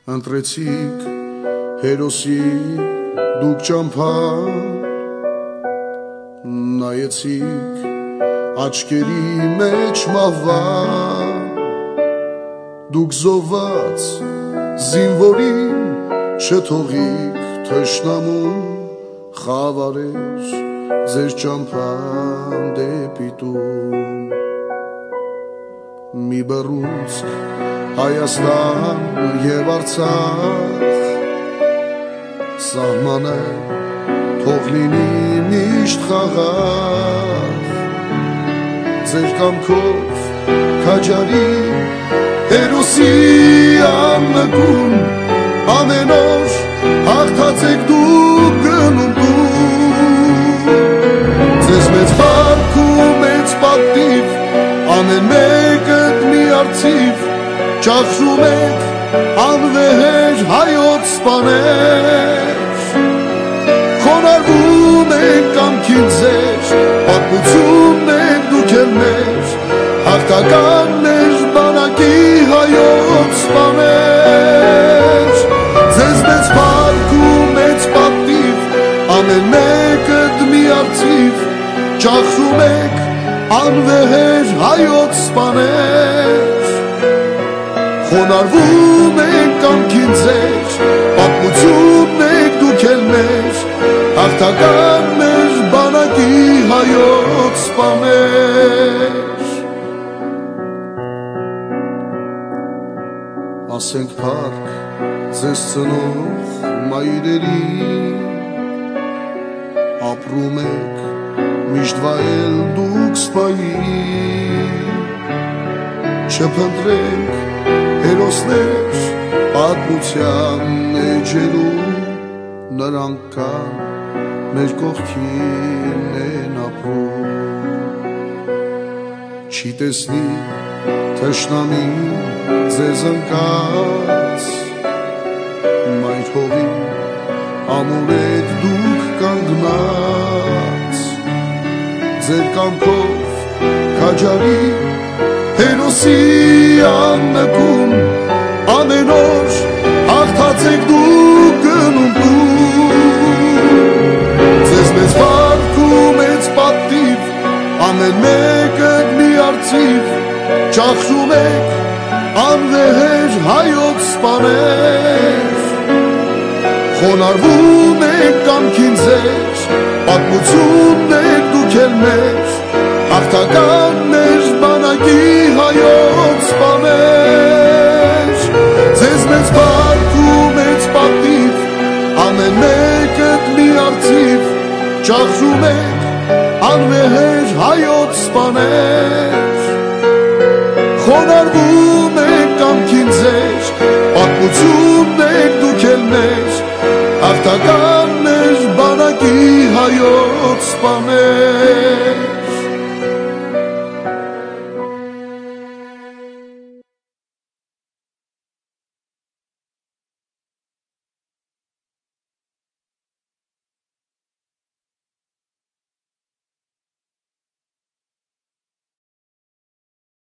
ընտրեցիք հերոսի դուք ճամփա, նայեցիք աչքերի մեջ մահվա, դուք զոհված զինվորին չթողիք թշնամուն խավարեր ձեր ճամփան դեպի տուն։ Մի բռունցք Հայաստան և Արցախ, սահմանը թող լինի միշտ խաղաղ, ձեր կամքով քաջարի հերոսի աննկուն, ամեն օր հաղթացեք դուք գնում տուն։ Ձեզ մեծ փառք ու մեծ պատիվ, ամեն մեկդ մի արծիվ, ճախրում եք անվեհեր հայոց սպաներ, խոնարհվում եք կամքին ձեր, պատմությունն եք դուք էլ մեր, հաղթական մեր բանակի հայոց սպաներ։ Ձեզ մեծ փառք ու մեծ պատիվ, ամեն մեկդ մի արծիվ, ճախրում եք անվեհեր հայոց սպաներ, խոնարհվում եք կամքին ձեր, պատմությունն եք դուք էլ մեր, հաղթական մեր բանակի հայոց սպաներ։ Ասենք փառք ձեզ ծնող մայրերին, ապրում եք միշտ վայել դուք սպայի, չփնտրենք հերոսներ պատմության էջերում, նրանք կան մեր կողքին են ապրում։ Չի տեսնի թշնամին ձեզ ընկած, մայր հողի ամուր եք դուք կանգնած, ձեր կամքով քաջարի հերոսի աննկուն, ամեն օր հաղթացեք դուք գնում տուն։ Ձեզ մեծ փառք ու մեծ պատիվ, ամեն մեկդ մի արծիվ, ճախրում եք անվեհեր հայոց սպաներ, խոնարհվում եք կամքին ձեր, պատմությունն եք դուք էլ մեր, հաղթական մեր բանակի հայոց սպաներ։ Ձեզ մեծ փառք ու մեծ պատիվ, ամեն մեկդ մի արծիվ, ճախրում եք անվեհեր հայոց սպաներ, խոնարհվում եք կամքին ձեր, պատմությունն եք դուք էլ մեր, հաղթական մեր բանակի հայոց սպաներ։